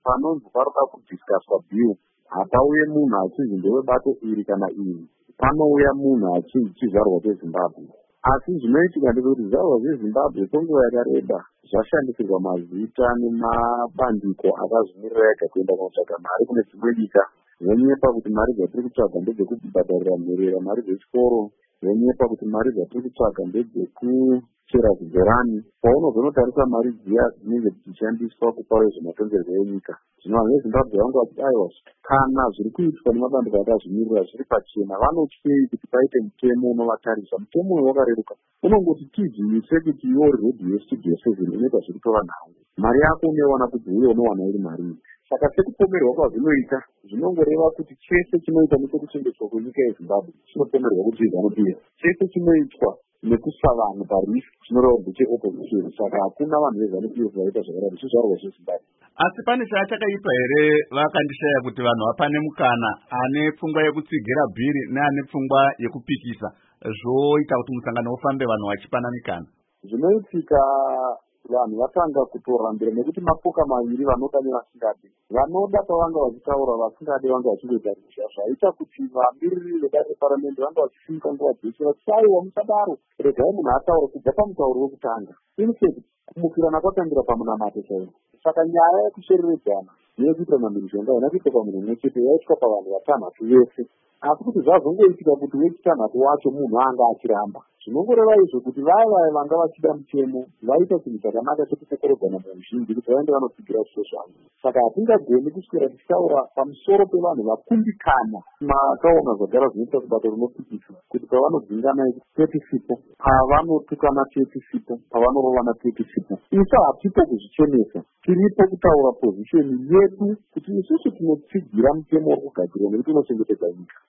panonzi paroda kudhiskaswa bill hapauye munhu achinzi ndewebato iri kana iri, panouya munhu achinzi chizvarwa chezimbabwe. Asi zvinoitika ndekuti zvizvarwa zvezimbabwe kwenguva yakareba zvashandisirwa mazita nemabandiko akazvimirira ega kuenda kunotsvaga mari kune dzimwe nyika. Zvonyepa kuti mari dzatiri kutsvaga ndedzekubhadharira nherera mari dzechikoro, zvonyepa kuti mari dzatiri kutsvaga ndedzekuchera zvibhorani. Paunozonotarisa mari dziya dzinenge dzichishandiswa kupa vezvematongerwo enyika. Zvino vanhu vezimbabwe vanga vachiti aiwa, kana zviri kuitwa nemabandiko akazvimirira zviri pachena, vanotyei kuti paite mutemo unovatarisa. Mutemo uyu wakareruka, unongoti tidzimise kuti iwo redhiyo studio 7 inoita zviri kuvanhau, mari yako unoiwana kuti uye unowana iri marii. Saka sekupomerwa kwazvinoita zvinongoreva kuti chese chinoita nechekuchengetwa kwenyika yezimbabwe chinopomerwa kuti zviganopira. Chese chinoitwa nekusa vanhu parifi chinoreva kuti cheopposition. Saka hakuna vanhu vezanupf vaita zvakadaro, chizvarwa chezimbabwe. Asi pane chachakaitwa here vakandishaya kuti vanhu vapane mukana, ane pfungwa yekutsigira bhiri neane pfungwa yekupikisa, zvoita kuti musangano ufambe vanhu vachipana mikana? Zvinoitika vanhu vatanga kutorambira nekuti mapoka maviri vanoda nevasingadi. Vanoda pavanga vachitaura, vasingadi vanga vachingoita risha, zvaita kuti vamiriri vedare reparamende vanga vachifika nguva dzese vachaiwa musadaro, regai munhu ataura kubva pamutauro wekutanga. Instead kumukirana kwatangira pamunamato chaivo. Saka nyaya yekushereredzana nekuita mamirizhonga haina kuita pamunhu umwe chete, yaitwa pavanhu vatanhatu vese. Asi kuti zvazongoitika kuti wechitanhatu wacho munhu anga achiramba, zvinongoreva izvo kuti vaya vanga vachida mutemo vaita chinhu chakanaka chekukokorodzana muzhinji kuti vaende vanotsigira zviso zvavo. Saka hatingagoni kuswera tichitaura pamusoro pevanhu vakundikana makaona zvagara zvinoita kubato rinopikisa kuti pavanodzinganai 30 sipo, pavanotukana 30 sipo, pavanorovana 30 sipo. Isa hatipo kuzvichenesa, tiripo kutaura pozisheni yedu kuti isusu tinotsigira mutemo uri kugadzirwa nekuti unochengetedza nyika.